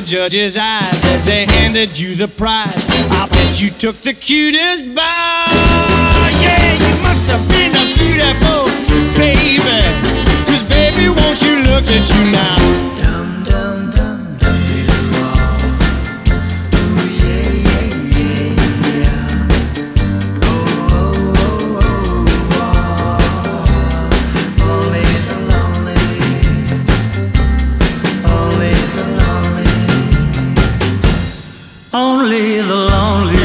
judge's eyes as they handed you the prize. I bet you took the cutest bow. Yeah, you must have been a beautiful baby, 'cause baby, won't you look at you now? Dum dum dum dum dum. Oh yeah yeah yeah yeah. Oh oh oh oh oh. Only the lonely, only the lonely, only the lonely.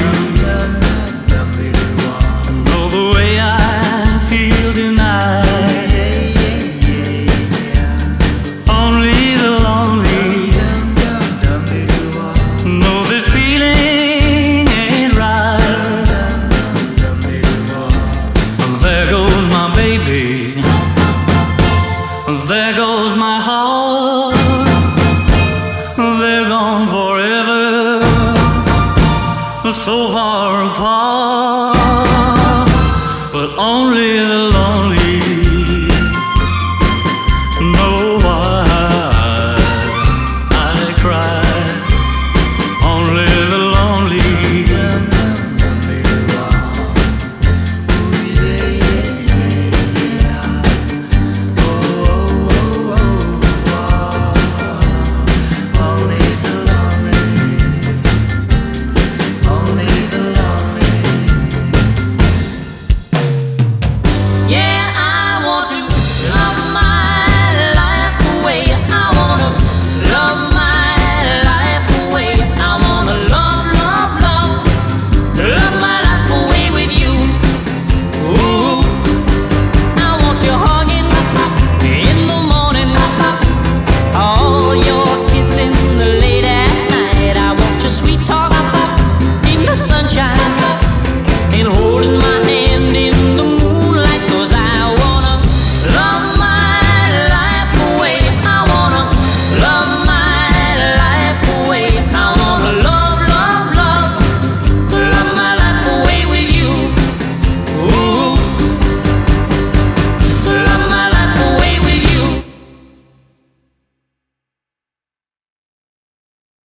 Know the way I feel tonight. Only the lonely know this feeling ain't right. There goes my baby, there goes my heart. They're gone forever, so far apart. But only the lonely